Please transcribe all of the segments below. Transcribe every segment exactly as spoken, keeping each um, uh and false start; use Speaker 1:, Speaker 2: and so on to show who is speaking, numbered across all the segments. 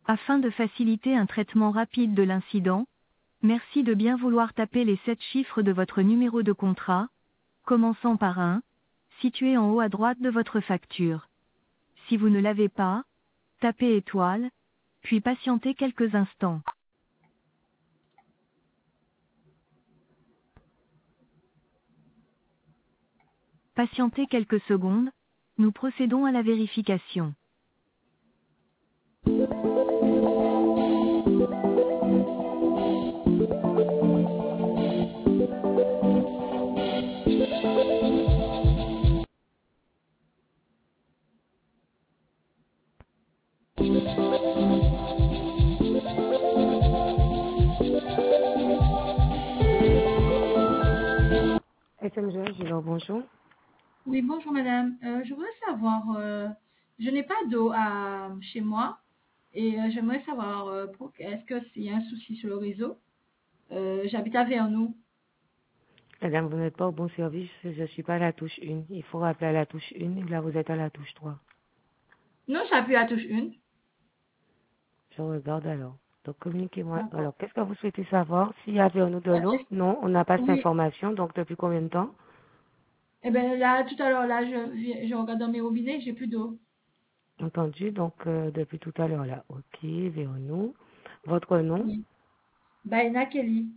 Speaker 1: Afin de faciliter un traitement rapide de l'incident, merci de bien vouloir taper les sept chiffres de votre numéro de contrat, commençant par un, situé en haut à droite de votre facture. Si vous ne l'avez pas, tapez étoile, puis patientez quelques instants. Patientez quelques secondes, nous procédons à la vérification.
Speaker 2: S M G, alors bonjour.
Speaker 3: Oui, bonjour madame. Euh, je voudrais savoir, euh, je n'ai pas d'eau à chez moi et euh, j'aimerais savoir, euh, pour- est-ce que s'il y a un souci sur le réseau? Euh, j'habite à Vernou.
Speaker 2: Madame, vous n'êtes pas au bon service, je ne suis pas à la touche un. Il faut rappeler à la touche un et là vous êtes à la touche trois.
Speaker 3: Non, j'appuie à touche une.
Speaker 2: Je regarde alors. Donc communiquez-moi.
Speaker 3: D'accord.
Speaker 2: Alors, qu'est-ce que vous souhaitez savoir? S'il y avait nous de
Speaker 3: Euh,
Speaker 2: l'eau?
Speaker 3: est-ce-
Speaker 2: Non, on n'a pas cette
Speaker 3: oui,
Speaker 2: information. Donc depuis combien de temps?
Speaker 3: eh bien là, tout à l'heure, là, je, je regarde dans mes robinets, j'ai plus d'eau.
Speaker 2: Entendu, donc euh, depuis tout à l'heure là. Ok, verrons-nous. Votre nom?
Speaker 3: Oui. Baina Kelly.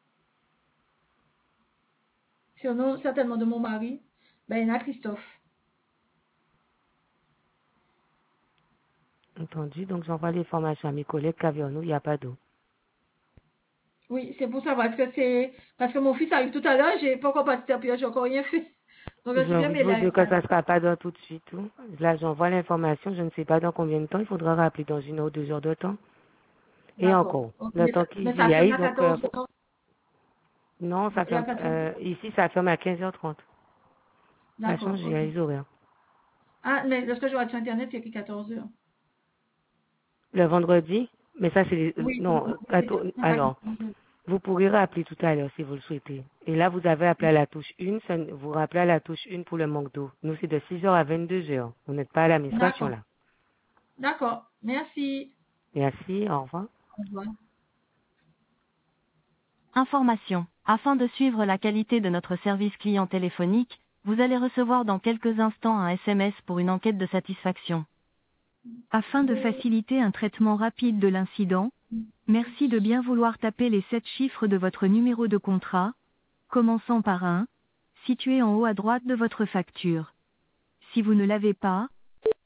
Speaker 3: Surnom certainement de mon mari. Baina Christophe.
Speaker 2: Entendu, donc j'envoie l'information à mes collègues qu'avons-nous, il n'y a pas d'eau.
Speaker 3: Oui, c'est pour savoir, est-ce que c'est... Parce que mon fils arrive tout à l'heure, j'ai pas encore passé à j'ai encore rien fait. Donc je
Speaker 2: J'ai
Speaker 3: suis bien,
Speaker 2: envie de
Speaker 3: mais
Speaker 2: vous
Speaker 3: là, il
Speaker 2: dire
Speaker 3: n'est
Speaker 2: que
Speaker 3: pas
Speaker 2: ça
Speaker 3: là.
Speaker 2: ne sera pas d'eau tout de suite. Tout. Là, j'envoie l'information, je ne sais pas dans combien de temps. Il faudra rappeler dans une ou deux heures de temps. Et
Speaker 3: D'accord.
Speaker 2: encore,
Speaker 3: Ok,
Speaker 2: le
Speaker 3: Mais,
Speaker 2: temps
Speaker 3: ça-
Speaker 2: qu'il
Speaker 3: mais ça
Speaker 2: y
Speaker 3: ferme
Speaker 2: aille,
Speaker 3: à
Speaker 2: donc euh,
Speaker 3: quatorze heures.
Speaker 2: non, ça
Speaker 3: Et à
Speaker 2: ferme.
Speaker 3: quatorze
Speaker 2: Euh,
Speaker 3: heures.
Speaker 2: ici, ça ferme à quinze heures trente. Ça a
Speaker 3: D'accord,
Speaker 2: changé,
Speaker 3: ok.
Speaker 2: les horaires.
Speaker 3: Ah, mais lorsque je vois sur Internet, il y a que quatorze heures.
Speaker 2: Le vendredi, mais ça c'est les-
Speaker 3: Oui,
Speaker 2: non.
Speaker 3: oui,
Speaker 2: euh,
Speaker 3: c'est
Speaker 2: quatorze
Speaker 3: c'est à
Speaker 2: Alors,
Speaker 3: quatorze heures.
Speaker 2: vous pourrez rappeler tout à l'heure si vous le souhaitez. Et là, vous avez appelé à la touche un. ça- Vous rappelez à la touche un pour le manque d'eau. Nous, c'est de six heures à vingt-deux heures. Vous n'êtes pas à l'administration
Speaker 3: D'accord,
Speaker 2: là.
Speaker 3: d'accord. Merci.
Speaker 2: Merci, au revoir.
Speaker 3: Au revoir.
Speaker 1: Information. Afin de suivre la qualité de notre service client téléphonique, vous allez recevoir dans quelques instants un S M S pour une enquête de satisfaction. Afin de faciliter un traitement rapide de l'incident, merci de bien vouloir taper les sept chiffres de votre numéro de contrat, commençant par un, situé en haut à droite de votre facture. Si vous ne l'avez pas,